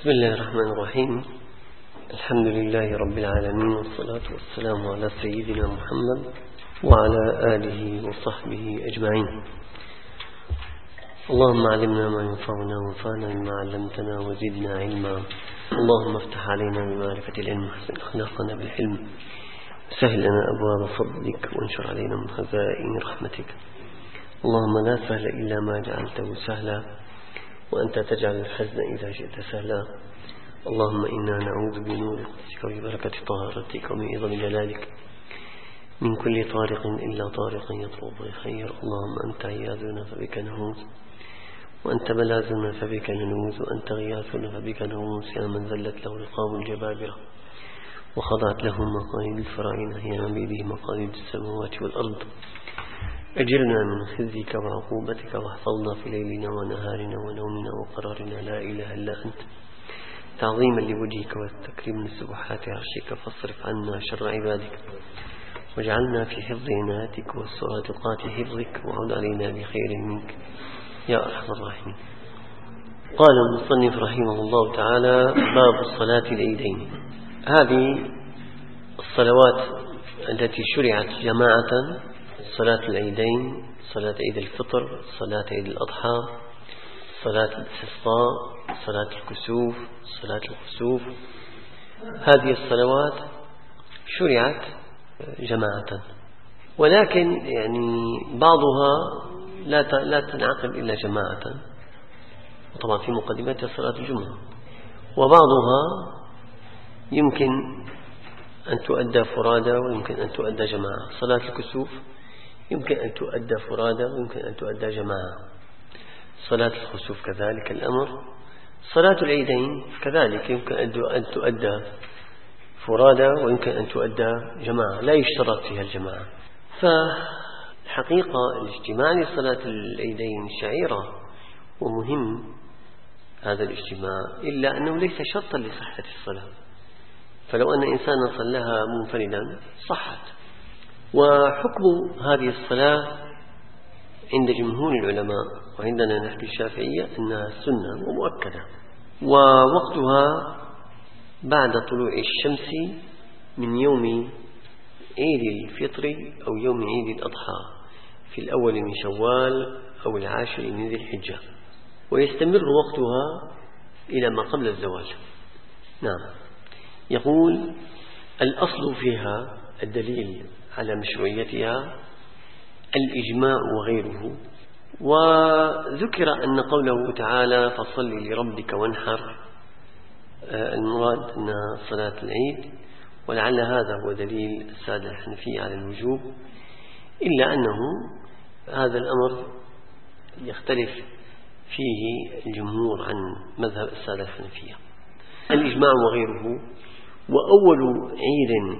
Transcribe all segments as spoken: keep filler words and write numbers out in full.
بسم الله الرحمن الرحيم. الحمد لله رب العالمين، والصلاة والسلام على سيدنا محمد وعلى آله وصحبه أجمعين. اللهم علمنا ما ينفعنا وانفعنا بما علمتنا وزدنا علما. اللهم افتح علينا بمعرفة العلم وحسن أخلاقنا بالحلم، سهل لنا أبواب فضلك وانشر علينا من خزائن رحمتك. اللهم لا سهل إلا ما جعلته سهلا، وأنت تجعل الحزن إذا شئت سهلا. اللهم إنا نعوذ بنور قدسك وببركة طهارتك ومن عظم جلالك من كل طارق إلا طارق يطلب الخير. اللهم أنت عياذنا فبك نعوذ، وأنت بلاذنا فبك ننوذ، وأنت غياثنا فبك نغوص. يا من ذلت له رقاب الجبابرة وخضعت له مقاليد الفراعنة، يا من بيده مقاليد السماوات والأرض، أجرنا من خزيك وعقوبتك، واحفظنا في ليلنا ونهارنا ونومنا وقرارنا، لا إله إلا أنت، تعظيما لوجهك والتكريم لسبحات عرشك. فاصرف عنا شر عبادك، واجعلنا في حفظ عنايتك وسرادقات حفظك، وعد علينا بخير منك يا أرحم الراحمين. قال المصنف رحمه الله تعالى: باب الصلاة العيدين. هذه الصلوات التي شرعت جماعة: صلاة العيدين، صلاة عيد الفطر، صلاة عيد الأضحى، صلاة الاستسقاء، صلاة الكسوف، صلاة الخسوف. هذه الصلوات شرعت جماعة، ولكن يعني بعضها لا لا تنعقد إلا جماعة، وطبعا في مقدمتها صلاة الجمعة. وبعضها يمكن أن تؤدى فرادى ويمكن أن تؤدى جماعة. صلاة الكسوف يمكن أن تؤدى فرادى ويمكن أن تؤدى جماعة. صلاة الخسوف كذلك الأمر. صلاة العيدين كذلك يمكن أن تؤدى فرادى ويمكن أن تؤدى جماعة، لا يشترط فيها الجماعة. فالحقيقة الاجتماع لصلاة العيدين شعيرة ومهم هذا الاجتماع، إلا أنه ليس شرطا لصحة الصلاة. فلو أن إنسانا صلىها منفردا صحت. وحكم هذه الصلاة عند جمهور العلماء وعندنا نحن الشافعية أنها سنة ومؤكدة، ووقتها بعد طلوع الشمس من يوم عيد الفطر أو يوم عيد الأضحى في الأول من شوال أو العاشر من ذي الحجة، ويستمر وقتها إلى ما قبل الزوال. نعم. يقول: الأصل فيها الدليل على مشروعيتها الإجماع وغيره. وذكر أن قوله تعالى: فصل لربك وانحر، المراد أنها صلاة العيد، ولعل هذا هو دليل السادة الحنفية على الوجوب، إلا أنه هذا الأمر يختلف فيه الجمهور عن مذهب السادة الحنفية. الإجماع وغيره. وأول عيد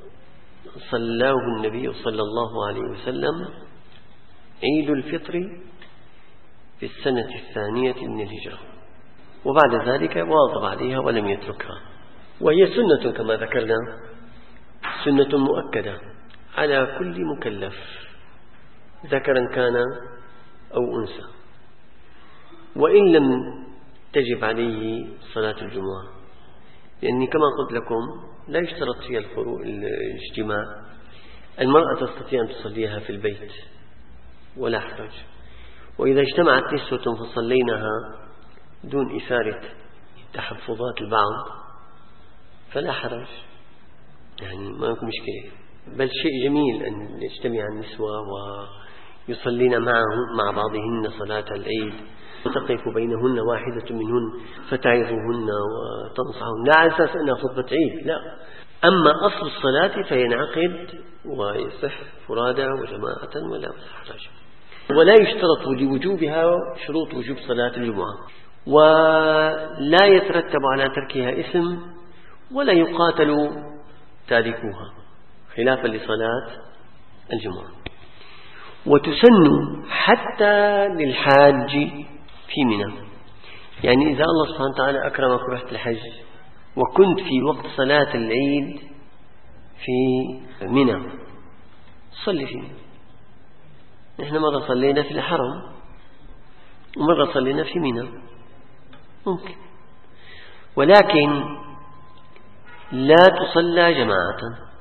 صلاه النبي صلى الله عليه وسلم عيد الفطر في السنة الثانية من الهجرة، وبعد ذلك واظب عليها ولم يتركها، وهي سنة كما ذكرنا، سنة مؤكدة على كل مكلف ذكرا كان أو أنثى، وإن لم تجب عليه صلاة الجمعة، لأني كما قلت لكم لا يشترط فيها الاجتماع. المرأة تستطيع أن تصليها في البيت ولا حرج، وإذا اجتمعت نسوة فصلينها دون إثارة تحفظات البعض فلا حرج، يعني ما يكون مشكلة، بل شيء جميل أن يجتمع النسوة ويصلين معهم مع بعضهن صلاة العيد، وتقف بينهن واحدة منهن فتعظهن وتنصحهن، لا على أساس أنها خطبة عيد، لا. أما أصل الصلاة فينعقد ويصح فرادى وجماعة ولا حرج، ولا يشترط لوجوبها شروط وجوب صلاة الجمعة، ولا يترتب على تركها إثم، ولا يقاتل تاركوها خلافا لصلاة الجمعة. وتسن حتى للحاج في منى، يعني إذا الله سبحانه وتعالى أكرمك ورحت الحج وكنت في وقت صلاة العيد في منى صلي في منى. نحن مرة صلينا في الحرم ومرة صلينا في منى، ممكن. ولكن لا تصلى جماعة.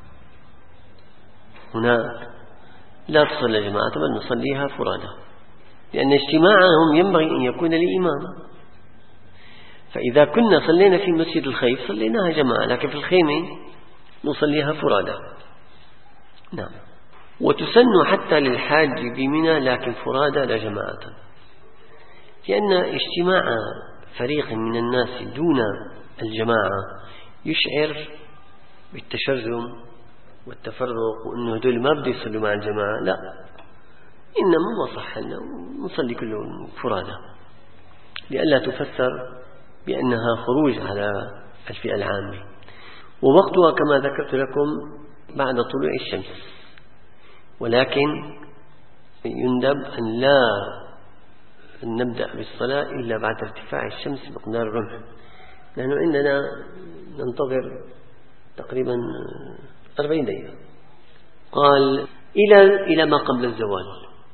هناك لا تصلى جماعة بل نصليها فرادى، لأن اجتماعهم ينبغي أن يكون لإمام. فإذا كنا صلينا في مسجد الخيف صليناها جماعة، لكن في الخيمة نصليها فرادى. نعم. وتسن حتى للحاج بمنى لكن فرادى لا جماعة، لأن اجتماع فريق من الناس دون الجماعة يشعر بالتشرذم والتفرق، وأنه هدول ما بدي يصلوا مع الجماعة. لا، إنما ما صح لنا نصلي كلهم فرادى، لئلا تفسر بأنها خروج على الفئة العامة. ووقتها كما ذكرت لكم بعد طلوع الشمس، ولكن يندب أن لا نبدأ بالصلاة إلا بعد ارتفاع الشمس بمقدار الرمح، لأنه عندنا ننتظر تقريبا أربعين دقيقة. قال إلى إلى ما قبل الزوال،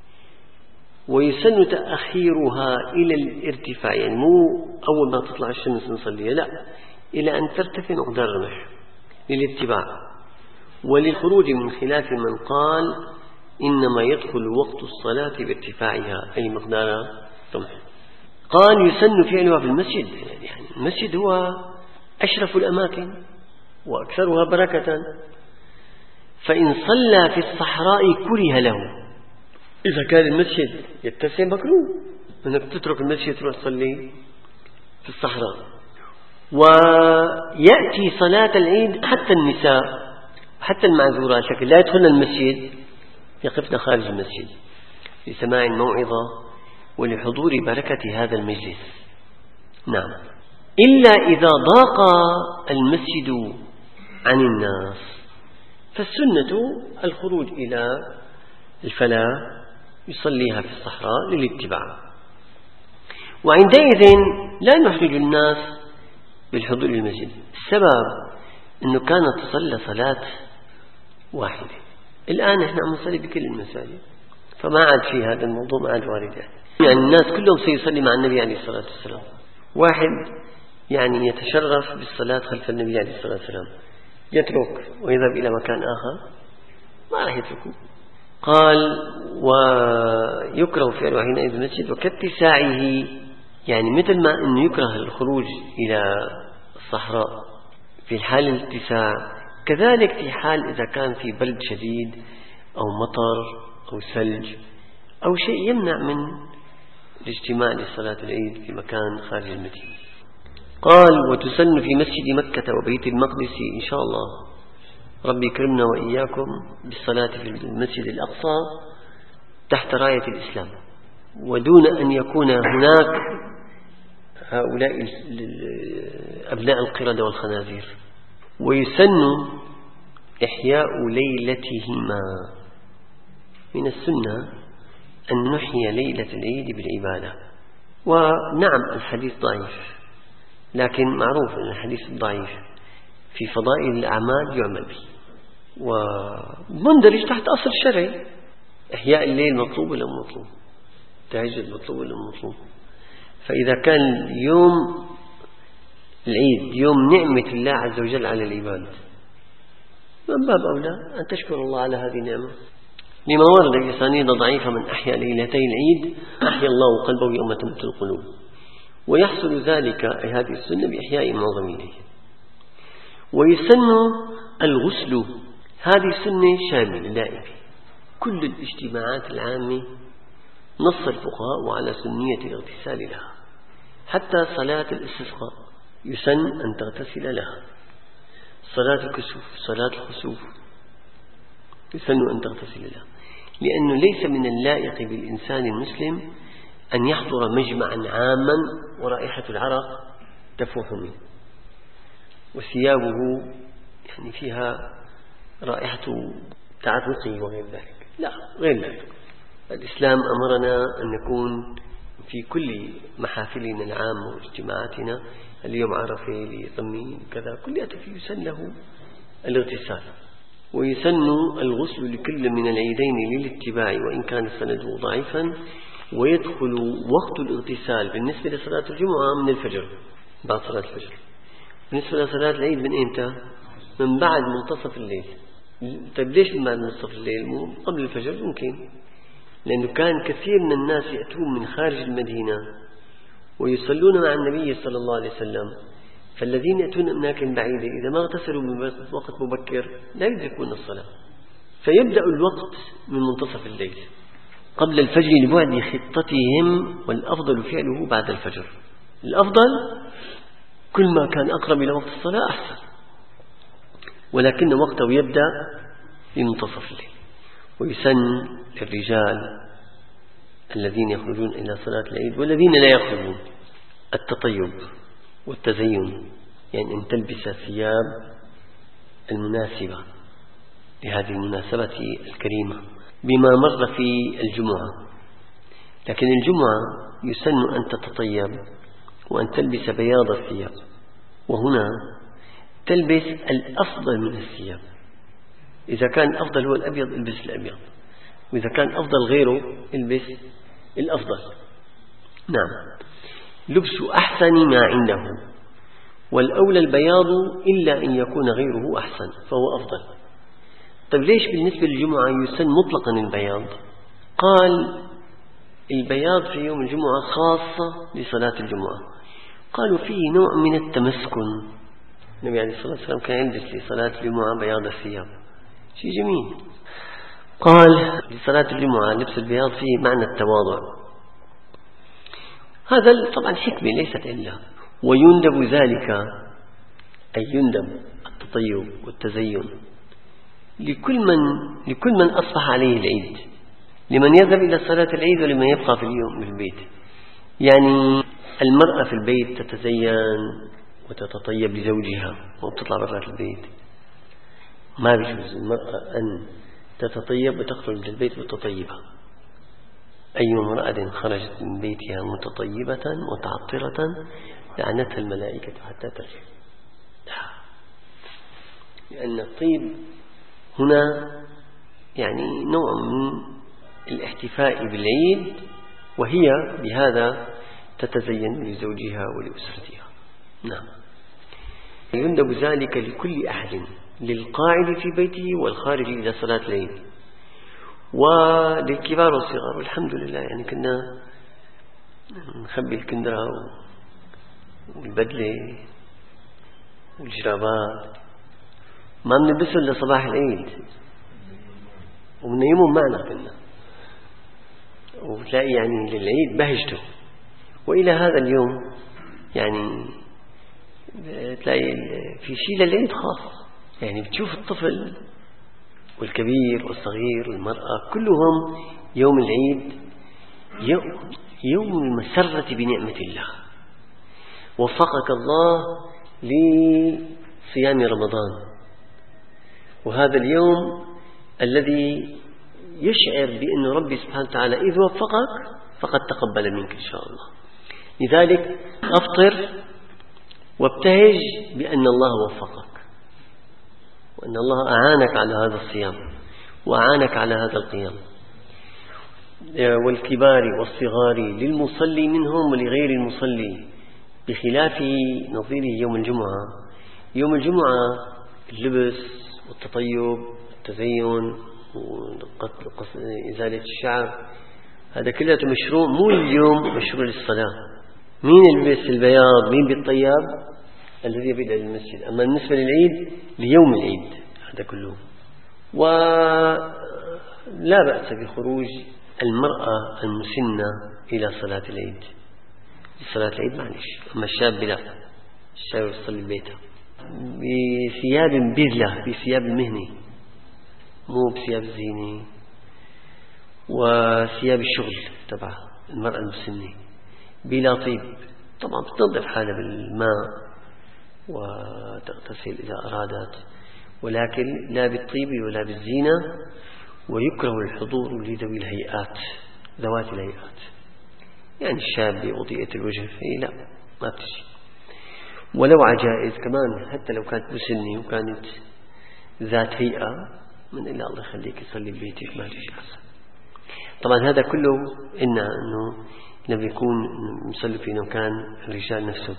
ويسن تأخيرها إلى الارتفاع، يعني مو أول ما تطلع الشمس نصليها، لا، إلى أن ترتفع مقدار الرمح للاتباع، وللخروج من خلاف من قال إنما يدخل وقت الصلاة بارتفاعها أي مقدار رمح. قال يسن فعلها في المسجد، يعني المسجد هو أشرف الأماكن وأكثرها بركة، فإن صلى في الصحراء كره له. إذا كان المسجد يتسع مكروه أنك تترك المسجد تروح تصلي في الصحراء. ويأتي صلاة العيد حتى النساء حتى المعذورات لكن لا يدخلن المسجد، يقفن خارج المسجد لسماع الموعظة ولحضور بركة هذا المجلس. نعم. إلا إذا ضاق المسجد عن الناس فالسنة الخروج إلى الفلاة يصليها في الصحراء للاتباع، وعندئذ لا نحرج الناس بالحضور للمسجد. السبب أنه كانت تصلى صلاة واحدة، الآن إحنا عم نصلي بكل المساجد، فما عاد في هذا الموضوع، ما عاد وارد. يعني الناس كلهم سيصلي مع النبي عليه الصلاة والسلام. واحد يعني يتشرف بالصلاة خلف النبي عليه الصلاة والسلام يترك ويذهب إلى مكان آخر، ما راح يتركه. قال ويكره فعله حينئذ المسجد وكاتساعه، يعني مثل ما أنه يكره الخروج إلى الصحراء في حال الاتساع، كذلك في حال إذا كان في برد شديد أو مطر أو ثلج أو شيء يمنع من الاجتماع لصلاة العيد في مكان خارج المدينة. قال وتسن في مسجد مكة وبيت المقدس إن شاء الله ربي يكرمنا وإياكم بالصلاة في المسجد الأقصى تحت راية الإسلام، ودون أن يكون هناك هؤلاء أبناء القردة والخنازير. ويسن إحياء ليلتهما، من السنة أن نحيي ليلة العيد بالعبادة. ونعم الحديث ضعيف، لكن معروف أن الحديث الضعيف في فضائل الأعمال يعمل به، ومندرج تحت أصل الشرع. إحياء الليل مطلوب ولا مطلوب؟ تهجد مطلوب ولا مطلوب؟ فإذا كان يوم العيد يوم نعمة الله عز وجل على العباد، من باب أولى أن تشكر الله على هذه النعمة. لما ورد في سنيد ضعيفة من أحيا ليلتي العيد أحيا الله قلبه يوم تموت القلوب، ويحصل ذلك أي هذه السنة بإحياء معظم الليل. ويسن الغسل، هذه سنة شاملة لائمة كل الاجتماعات العامة، نص الفقهاء على سنية الاغتسال لها، حتى صلاة الاستسقاء يسن أن تغتسل لها، صلاة الكسوف صلاة الخسوف يسن أن تغتسل لها، لأنه ليس من اللائق بالإنسان المسلم أن يحضر مجمعا عاما ورائحة العرق تفوح منه وثيابه يعني فيها رائحة تعرقه وغير ذلك. لا، غير ذلك. الإسلام أمرنا أن نكون في كل محافلنا العامة واجتماعاتنا، اليوم عرفة لطمي كذا كلها يسن له الاغتسال. ويسن الغسل لكل من العيدين للاتباع وإن كان السند ضعيفا. ويدخل وقت الاغتسال بالنسبة لصلاة الجمعة من الفجر، بعد صلاة الفجر، بالنسبة لصلاة العيد من إمتى؟ من بعد منتصف الليل. طيب ليش من بعد منتصف الليل؟ مو قبل الفجر ممكن، لأنه كان كثير من الناس يأتون من خارج المدينة ويصلون مع النبي صلى الله عليه وسلم، فالذين يأتون من أماكن بعيدة إذا ما اغتسلوا من وقت مبكر لا يدركون الصلاة، فيبدأ الوقت من منتصف الليل قبل الفجر لبعد خطتهم، والأفضل فعله بعد الفجر. الأفضل كل ما كان أقرب إلى وقت الصلاة أحسن، ولكن وقته يبدأ في منتصف الليل. ويسن للرجال الذين يخرجون إلى صلاة العيد والذين لا يخرجون التطيب والتزين، يعني أن تلبس ثياب المناسبة لهذه المناسبة الكريمة بما مر في الجمعة. لكن الجمعة يسن أن تتطيب وأن تلبس بياض الثياب، وهنا تلبس الأفضل من الثياب. إذا كان الأفضل هو الأبيض البس الأبيض، وإذا كان أفضل غيره البس الأفضل. نعم، لبس أحسن ما عنده، والأولى البياض إلا أن يكون غيره أحسن فهو أفضل. طيب ليش بالنسبة للجمعة يسن مطلقا البياض؟ قال البياض في يوم الجمعة خاصة لصلاة الجمعة، قالوا فيه نوع من التمسكن. النبي عليه الصلاة والسلام كان يلبس لصلاة الجمعة بياض الثياب، شيء جميل. قال لصلاة الجمعة لبس البياض فيه معنى التواضع. هذا طبعا حكمة ليست إلا، ويندب ذلك أي يندب التطيب والتزين لكل من لكل من أصبح عليه العيد، لمن يذهب إلى صلاة العيد ولمن يبقى في اليوم في البيت. يعني المرأة في البيت تتزين وتتطيب لزوجها وتطلع برات البيت، ما بيجوز المرأة أن تتطيب وتخرج من البيت متطيبة. أي امرأة خرجت من بيتها متطيبة متعطرة لعنتها الملائكة حتى ترجع، لأن الطيب هنا يعني نوع من الاحتفاء بالعيد، وهي بهذا تتزين لزوجها ولأسرتها. نعم، يندب ذلك لكل أحد، للقاعد في بيته والخارج إلى صلاة العيد، وللكبار والصغار. والحمد لله يعني كنا نخبي الكندرة والبدلة والجرابات ما بنلبسهم لصباح العيد، وبنيمهم معنا كنا، وتلاقي يعني للعيد بهجته. وإلى هذا اليوم يعني تلاقي في شيء للعيد خاص، يعني بتشوف الطفل والكبير والصغير والمرأة كلهم يوم العيد يوم المسرة بنعمة الله. وفقك الله لصيام رمضان، وهذا اليوم الذي يشعر بأن ربي سبحانه وتعالى إذ وفقك فقد تقبل منك إن شاء الله. لذلك أفطر وابتهج بأن الله وفقك، وأن الله أعانك على هذا الصيام وأعانك على هذا القيام. والكبار والصغار للمصلي منهم ولغير المصلي، بخلاف نظيره يوم الجمعة. يوم الجمعة اللبس والتطيب والتزين وإزالة الشعر هذا كله مشروع، مو اليوم مشروع للصلاة. مين يلبس البياض مين بالطياب؟ الذي يبدأ للمسجد. أما بالنسبة للعيد ليوم العيد هذا كله. ولا بأس بخروج المرأة المسنة إلى صلاة العيد، صلاة العيد معلش. أما الشاب لا، الشاب يصلي ببيته بثياب بذلة، بثياب المهنة مو بثياب الزينة، وثياب الشغل تبع المرأة المسنة بلا طيب. طبعا بتنظف حالها بالماء وتغتسل إذا أرادت، ولكن لا بالطيب ولا بالزينة. ويكره الحضور لذوي الهيئات، ذوات الهيئات، يعني الشاب بأضيئة الوجه هي لا ما بتجي. ولو عجائز كمان، حتى لو كانت مسنة وكانت ذات هيئة، من إلا الله يخليك يصلي ببيتك ما تجي أحسن. طبعا هذا كله إن أنه لم يكون مصلي في مكان الرجال نفسه.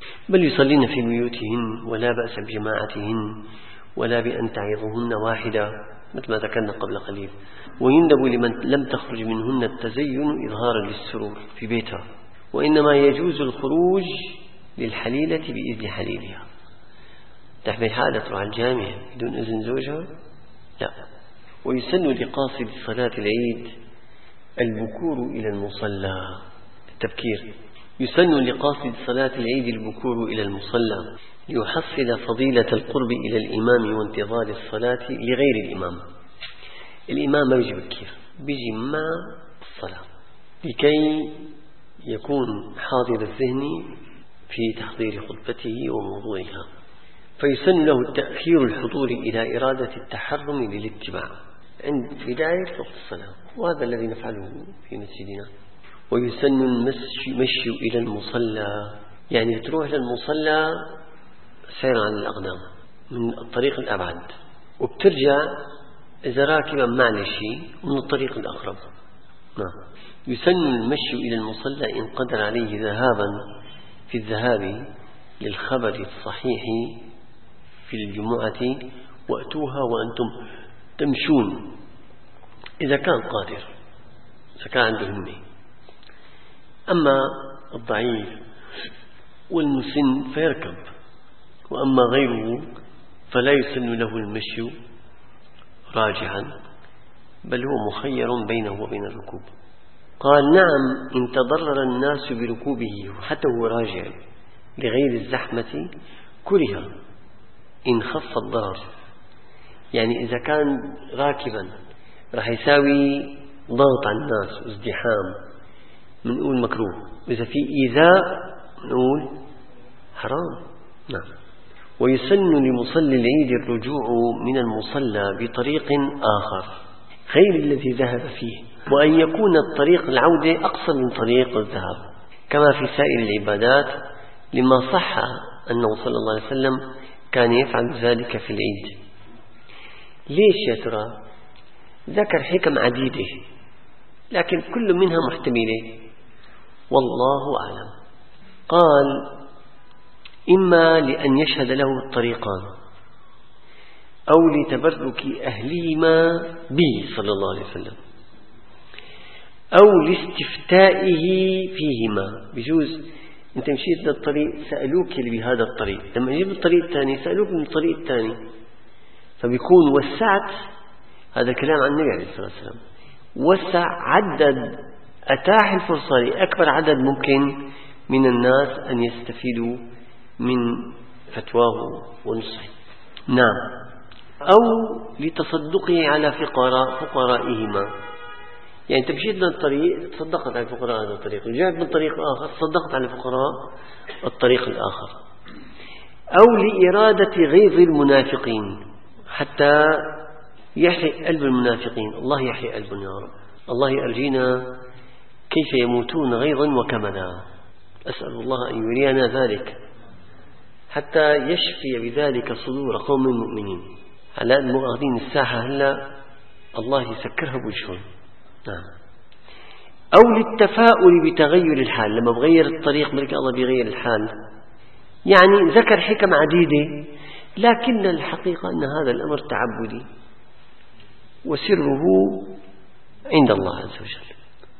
بل يصلين في بيوتهن ولا بأس بجماعتهن ولا بأن تعظهن واحدة مثل ما ذكرنا قبل قليل. ويندب لمن لم تخرج منهن التزين إظهارا للسرور في بيتها، وإنما يجوز الخروج للحليلة بإذن حليلها. تحمل حالة تروح على الجامع بدون إذن زوجها؟ لا. ويسن لقاصد صلاة العيد البكور إلى المصلى، التبكير. يسن لقاصد صلاة العيد البكور إلى المصلى ليحصل فضيلة القرب إلى الإمام وانتظار الصلاة لغير الإمام. الإمام ما بيجي بكير، بيجي مع الصلاة لكي يكون حاضر الذهن في تحضير خطبته وموضوعها، فيسن له تأخير الحضور إلى إرادة التحرم للاتباع عند بداية وقت الصلاة، وهذا الذي نفعله في مسجدنا. ويسن المشي إلى المصلى، يعني تروح للمصلى سير عن الأقدام من الطريق الأبعد، وبترجع إذا راكبا معلشي من الطريق الأقرب. نعم. يسن المشي إلى المصلى إن قدر عليه ذهابا في الذهاب للخبر الصحيح في الجمعة وأتوها وأنتم تمشون، إذا كان قادر، إذا كان عنده همة. أما الضعيف والمسن فيركب، وأما غيره فلا يسن له المشي راجعا، بل هو مخير بينه وبين الركوب. قال نعم إن تضرر الناس بركوبه حتى هو راجع لغير الزحمة كره إن خف الضرر، يعني إذا كان راكبا راح يساوي ضغط على الناس وازدحام منقول مكروه، إذا في إيذاء نقول حرام. نعم. ويسن لمصلي العيد الرجوع من المصلى بطريق آخر غير الذي ذهب فيه، وأن يكون الطريق العودة أقصر من طريق الذهاب كما في سائر العبادات، لما صح أنه صلى الله عليه وسلم كان يفعل ذلك في العيد. ليش يا ترى؟ ذكر حكم عديدة لكن كل منها محتملة والله أعلم. قال إما لأن يشهد له الطريقان، أو لتبرك أهلهما به صلى الله عليه وسلم، أو لاستفتائه فيهما. بجوز أنت مشيت للطريق سألوك اللي بهذا الطريق، لما يجيب الطريق الثاني سألوك من الطريق الثاني، فبيكون وسعت. هذا كلام عن النبي عليه الصلاة والسلام، وسع عدد، أتاح الفرصة لأكبر عدد ممكن من الناس أن يستفيدوا من فتواه ونصحه. نعم. أو لتصدقه على فقراء فقرائهما، يعني تمشيت من الطريق تصدقت على فقراء هذا الطريق، وجاءت من طريق آخر تصدقت على فقراء الطريق الآخر. أو لإرادة غيظ المنافقين حتى يحيي قلب المنافقين. الله يحيي قلبنا يا رب. الله يرجينا كيف يموتون غيظا وكمدا، أسأل الله أن يرينا ذلك حتى يشفي بذلك صدور قوم مؤمنين. على المؤاخذين الساحة هلا الله يسكرها بوجههم. نعم. أو للتفاؤل بتغير الحال، لما بغير الطريق ملك الله بيغير الحال. يعني ذكر حكم عديدة، لكن الحقيقة أن هذا الأمر تعبدي وسره عند الله عز وجل.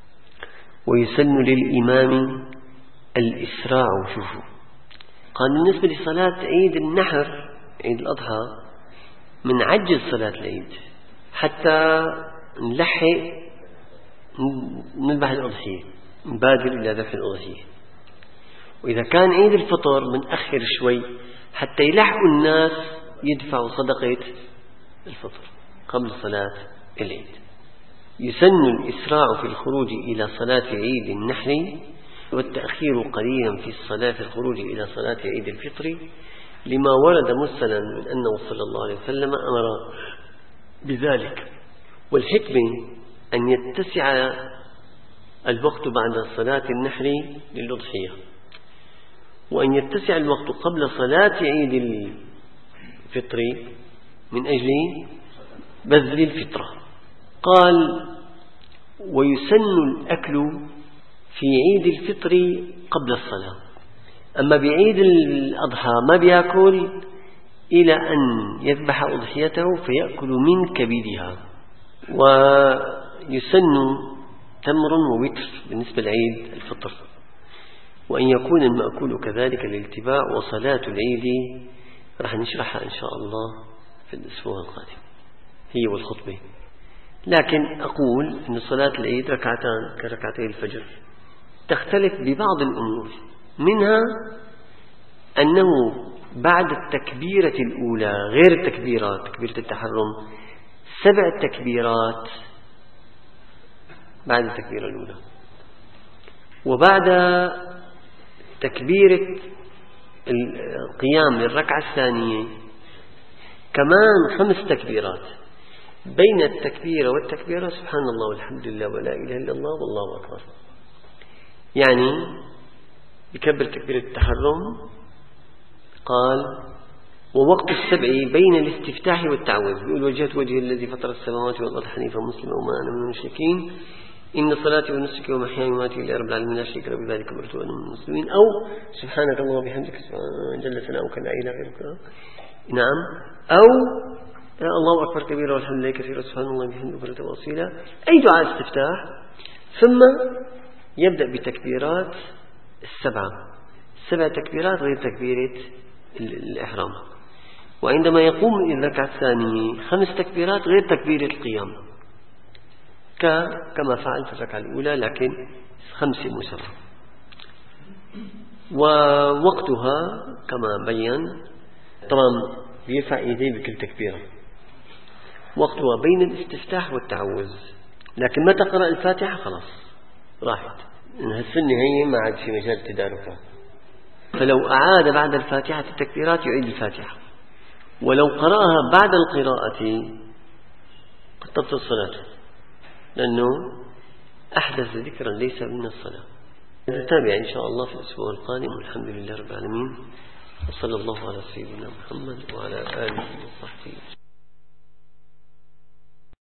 ويسن للإمام الإسراع. شوفوا، قال بالنسبة لصلاة عيد النحر عيد الأضحى من عجل صلاة العيد حتى نلحق نذبح الأضحية، نبادر إلى ذبح الأضحية. وإذا كان عيد الفطر من أخر شوي حتى يلحقوا الناس يدفعوا صدقة الفطر قبل صلاة العيد. يسن الإسراع في الخروج إلى صلاة عيد النحر والتأخير قليلا في الصلاة في الخروج إلى صلاة عيد الفطر، لما ورد مرسلا من أنه صلى الله عليه وسلم أمر بذلك. والحكمة أن يتسع الوقت بعد صلاة النحر للأضحية، وأن يتسع الوقت قبل صلاة عيد الفطر من أجل بذل الفطرة. قال ويسن الأكل في عيد الفطر قبل الصلاة، أما بعيد الأضحى ما بيأكل إلى أن يذبح أضحيته فيأكل من كبدها. ويسن تمر ووتر بالنسبة لعيد الفطر، وأن يكون المأكول كذلك للاتباع. وصلاة العيد راح نشرحها إن شاء الله في الأسبوع القادم، هي والخطبة. لكن أقول أن صلاة العيد ركعتان كركعتي الفجر، تختلف ببعض الأمور، منها أنه بعد التكبيرة الأولى غير التكبيرات تكبيرة التحرم سبع تكبيرات بعد التكبيرة الأولى، وبعد تكبيرة القيام للركعة الثانية كمان خمس تكبيرات. بين التكبيرة والتكبيرة سبحان الله والحمد لله ولا إله إلا الله والله أكبر. يعني يكبر تكبيرة التحرم، قال ووقت السبع بين الاستفتاح والتعوذ، يقول وجهت وجه الذي فطر السماوات والأرض حنيفا مسلما وما أنا من المشركين إن صلاتي ونسكي ومحياي ومماتي لله رب العالمين لا شريك له بذلك أمرت وأنا من المسلمين. أو سبحانك اللهم وبحمدك جل ثناؤك لا إله غيرك. نعم. أو الله أكبر كبيرا والحمد لله كثيرا سبحان الله وبحمده بكرة وأصيلا. أي دعاء استفتاح. ثم يبدأ بتكبيرات السبعة، سبع تكبيرات غير تكبيرة الإحرام. وعندما يقوم إلى الركعة الثانية خمس تكبيرات غير تكبيرة القيام، كما فعل في الركعة الأولى لكن خمسة مسرة. ووقتها كما بيّن طبعا بيرفع يديه بكل تكبيرة، وقتها بين الاستفتاح والتعوذ. لكن متى قرأ الفاتحة خلاص راحت، إنها في النهاية ما عاد في مجال تداركها. فلو أعاد بعد الفاتحة التكبيرات يعيد الفاتحة، ولو قرأها بعد القراءة قد تبطل الصلاة، لأنه أحدث ذكرا ليس من الصلاة. نتابع إن شاء الله في الأسبوع القادم، والحمد لله رب العالمين، وصلى الله على سيدنا محمد وعلى آله وصحبه.